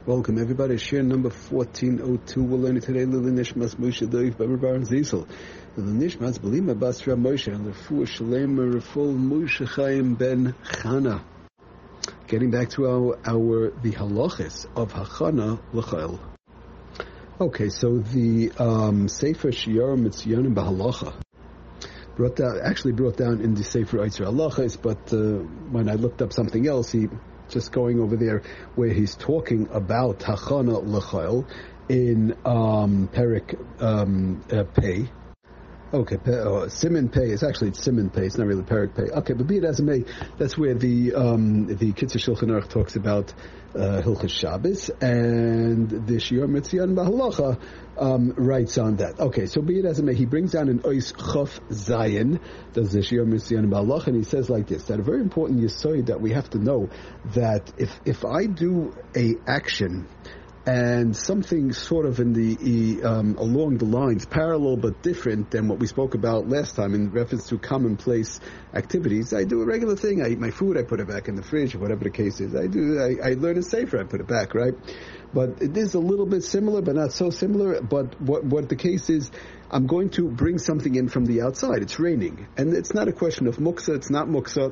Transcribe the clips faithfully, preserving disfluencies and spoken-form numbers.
Welcome everybody. Share number fourteen oh two. We'll learn it today. Lili Nishmas Moshe Doiv Beber Baron Ziesel. Lili Nishmas Belima Basra Moshe and Lefu Shalem Raful Moshe Chaim Ben Chana. Getting back to our our the halachis of Hachana L'Chayil. Okay, so the um, Sefer Shiur Mitzyonim B'Halacha brought down, actually brought down in the Sefer Eitzer Halachis, but uh, when I looked up something else, he just going over there where he's talking about Hachana L'Chayil in um, Perik um, uh, Pei. Okay, pe, uh, Siman Pei. It's actually it's Siman Pei. It's not really Perik Pei. Okay, but be it as it may, that's where the um, the Kitzur Shulchan Aruch talks about uh, Hilchos Shabbos, and the Shiur Mitzyonim B'Halacha um, writes on that. Okay, so be it as it may, he brings down an Ois Chof Zayin, does the Shiur Mitzyonim B'Halacha, and he says like this: that a very important yesod that we have to know that if if I do a action and something sort of in the um, along the lines, parallel but different than what we spoke about last time in reference to commonplace activities. I do a regular thing. I eat my food. I put it back in the fridge, or whatever the case is. I do. I, I learn a safer. I put it back, right? But it is a little bit similar, but not so similar. But what what the case is, I'm going to bring something in from the outside. It's raining, and it's not a question of muksa. It's not muksa.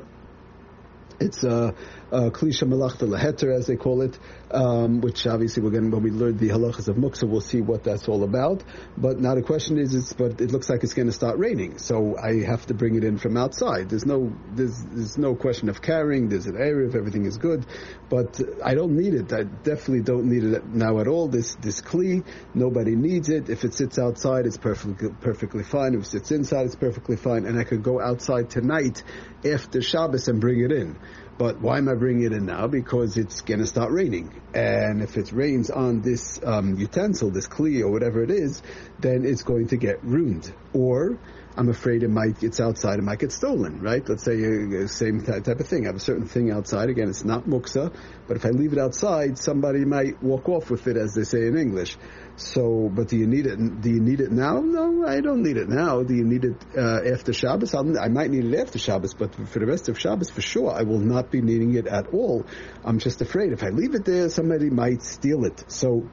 It's a uh, klisha melachta leheter, as they call it, um, which obviously we're going when we learn the halachas of muksa, we'll see what that's all about. But now the question is, is but it looks like it's going to start raining, so I have to bring it in from outside. There's no there's there's no question of carrying. There's an area if everything is good, but I don't need it. I definitely don't need it now at all. This this kli, nobody needs it. If it sits outside, it's perfectly perfectly fine. If it sits inside, it's perfectly fine, and I could go outside tonight after Shabbos and bring it in. But why am I bringing it in now? Because it's going to start raining. And if it rains on this um, utensil, this kli or whatever it is, then it's going to get ruined. Or I'm afraid it might, it's outside, it might get stolen, right? Let's say uh, same type of thing. I have a certain thing outside. Again, it's not muksa, but if I leave it outside, somebody might walk off with it, as they say in English. So, but do you need it? Do you need it now? No, I don't need it now. Do you need it uh, after Shabbos? I'll, I might need it after Shabbos, but for the rest of Shabbos, for sure, I will not be needing it at all. I'm just afraid if I leave it there, somebody might steal it. So.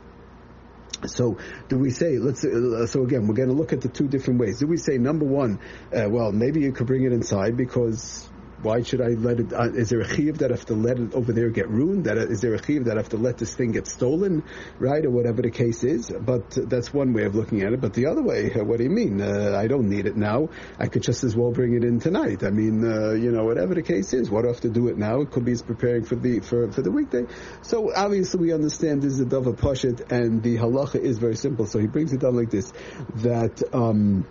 So, do we say, let's, uh, so again, we're going to look at the two different ways. Do we say, number one, uh, well, maybe you could bring it inside because why should I let it, uh, is there a chiyuv that I have to let it over there get ruined? That, is there a chiyuv that I have to let this thing get stolen, right, or whatever the case is? But uh, that's one way of looking at it. But the other way, uh, what do you mean? Uh, I don't need it now. I could just as well bring it in tonight. I mean, uh, you know, whatever the case is, what do I have to do it now? It could be it's preparing for the for, for the weekday. So obviously we understand this is a dava pashit, and the halacha is very simple. So he brings it down like this, that um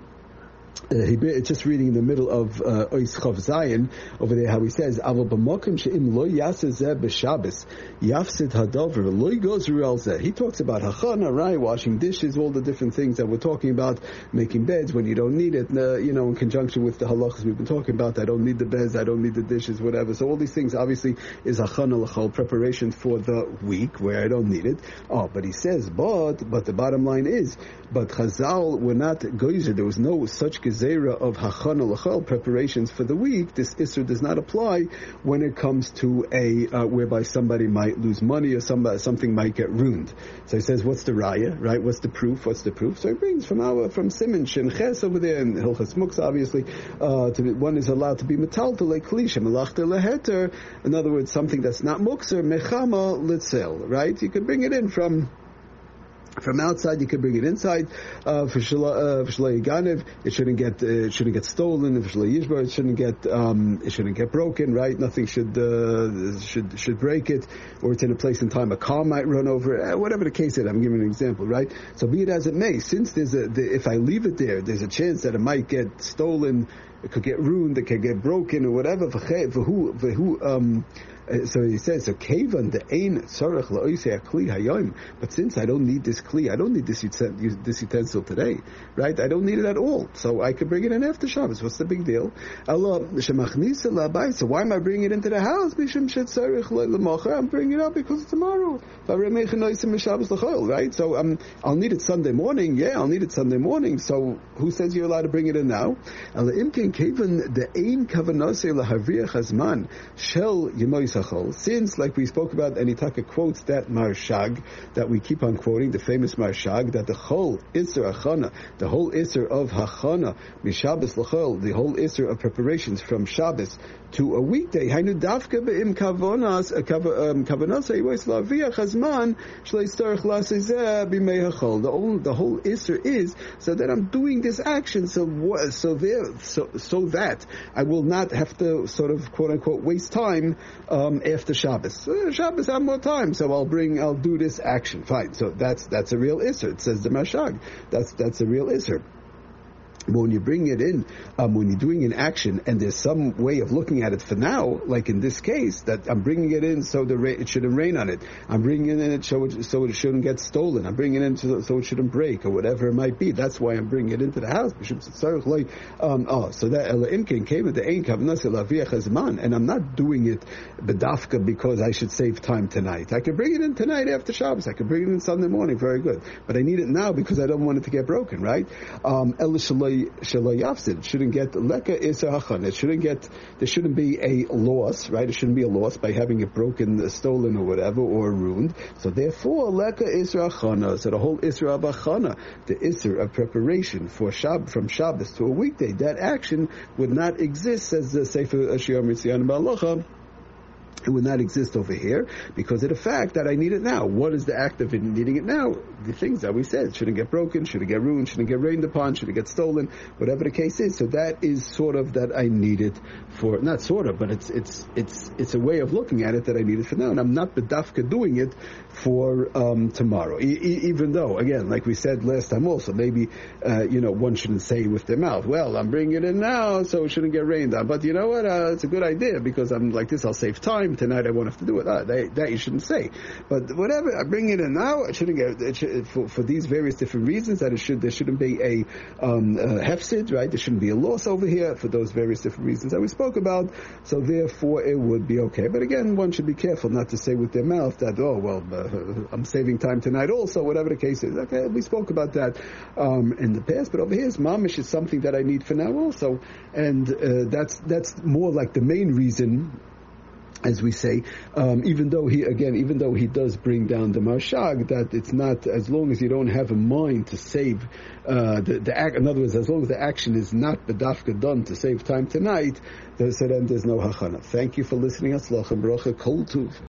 Uh, he it's just reading in the middle of Ois Chav Zayin over there how he says Aval b'makom she'im lo yaseh zeh b'Shabbos yafsid hadavar lo yigozru al zeh. He talks about hachana, right, washing dishes, all the different things that we're talking about, making beds when you don't need it, uh, you know, in conjunction with the halachas we've been talking about. I don't need the beds, I don't need the dishes, whatever. So all these things obviously is hachana l'chol, preparation for the week where I don't need it. Oh, but he says, but but the bottom line is, but Chazal were not goyzer. There was no such gezerah of hachana l'chol, preparations for the week. This issur does not apply when it comes to a uh, whereby somebody might lose money or somebody, something might get ruined. So he says, what's the raya, right? What's the proof? What's the proof? So he brings from our from Siman Shin Ches over there in Hilchas Muksa, obviously, uh, to be, one is allowed to be metaltal like klisha melachta leheter. In other words, something that's not mukser mechama litzel, right? You could bring it in from. From outside, you can bring it inside. Uh, for Shalai Ganev, it shouldn't get uh, it shouldn't get stolen. For Shalai Yishbar, it shouldn't get um, it shouldn't get broken. Right? Nothing should uh, should should break it, or it's in a place and time a car might run over it. Uh, whatever the case is, I'm giving an example, right? So be it as it may, since there's a the, if I leave it there, there's a chance that it might get stolen. It could get ruined. It could get broken or whatever. For who for who um. Uh, so he says, so kevan the ein tzarich la'osei kli hayom. But since I don't need this kli, I don't need this utensil, this utensil today, right? I don't need it at all. So I could bring it in after Shabbos. What's the big deal? Allah shemachnisa la'bayit. So why am I bringing it into the house? Mishum shetzarich la'macher. I'm bringing it up because it's tomorrow. Right? So um, I'll need it Sunday morning. Yeah, I'll need it Sunday morning. So who says you're allowed to bring it in now? Allah imkin kevan the ein kavanasei lahavriach hazman shel yemois hachol. Since, like we spoke about, and Itaka quotes that Marshag that we keep on quoting, the famous Marshag, that the whole Isser Achana, the whole Isser of Hachana, Mishabes L'chol, the whole Isser of preparations from Shabbos to a weekday, Hainu Dafka Be'im Kavonas, Kavonas Eiwes Laviach Hazman, Shlei Starach Lasezeh B'mei Hachol. The whole, the whole Isser is so that I'm doing this action, so so there, so so that I will not have to sort of quote unquote waste time um, after Shabbos. Uh, Shabbos I have more time, so I'll bring, I'll do this action. Fine. So that's that's a real Isser. It says the Mashag. That's that's a real Isser. But when you bring it in, um, when you're doing an action, and there's some way of looking at it for now, like in this case, that I'm bringing it in so the ra- it shouldn't rain on it. I'm bringing it in so it, so it shouldn't get stolen. I'm bringing it in so, so it shouldn't break, or whatever it might be. That's why I'm bringing it into the house. Um, oh, so that Imkin came with the Ein Kavnas Laviach Hazman, and I'm not doing it bedafka because I should save time tonight. I can bring it in tonight after Shabbos. I can bring it in Sunday morning. Very good. But I need it now because I don't want it to get broken, right? Um, It shouldn't get leka isser hachana. It shouldn't get. There shouldn't be a loss, right? It shouldn't be a loss by having it broken, stolen, or whatever, or ruined. So therefore, leka isser hachana. So the whole isser of hachana, the isser of preparation for Shab from Shabbos to a weekday, that action would not exist, says the Sefer Shir Mitzion Ba'alocha. It would not exist over here because of the fact that I need it now. What is the act of needing it now? The things that we said shouldn't get broken, shouldn't get ruined, shouldn't get rained upon, shouldn't get stolen, whatever the case is. So that is sort of that I need it for, not sort of, but it's it's it's it's a way of looking at it that I need it for now, and I'm not bedafka doing it for um, tomorrow. E- e- even though, again, like we said last time, also maybe uh, you know one shouldn't say with their mouth, "Well, I'm bringing it in now, so it shouldn't get rained on." But you know what? Uh, it's a good idea because I'm like this. I'll save time. Tonight I won't have to do it. Uh, that, that you shouldn't say. But whatever, I bring it in now. It shouldn't get it should, for, for these various different reasons that it should there shouldn't be a um, uh, hefsid, right? There shouldn't be a loss over here for those various different reasons that we spoke about. So therefore, it would be okay. But again, one should be careful not to say with their mouth that oh well, uh, I'm saving time tonight. Also, whatever the case is. Okay, we spoke about that um, in the past. But over here, mamish is something that I need for now also, and uh, that's that's more like the main reason. As we say, um, even though he, again, even though he does bring down the Marshag, that it's not, as long as you don't have a mind to save, uh, the, the act, in other words, as long as the action is not bedafka done to save time tonight, so then there's no hachana. Thank you for listening. Atzlach and bracha kol tuv.